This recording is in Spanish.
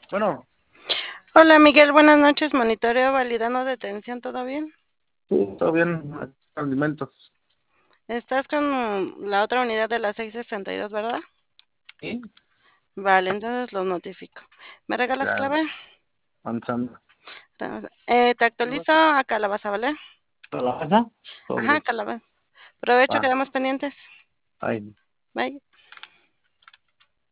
Bueno, Hola Miguel, buenas noches. Monitoreo validando detención, ¿todo bien? sí, todo bien, alimentos. Estás con la otra unidad de la 662, ¿verdad? Sí, Vale, entonces los notifico. ¿Me regalas ya clave? avanzando. Te actualizo a Calabaza, ¿vale? ¿Toda la casa? Ajá, Sobres. Calabaza. Provecho, Va, quedamos pendientes. ahí. Bye.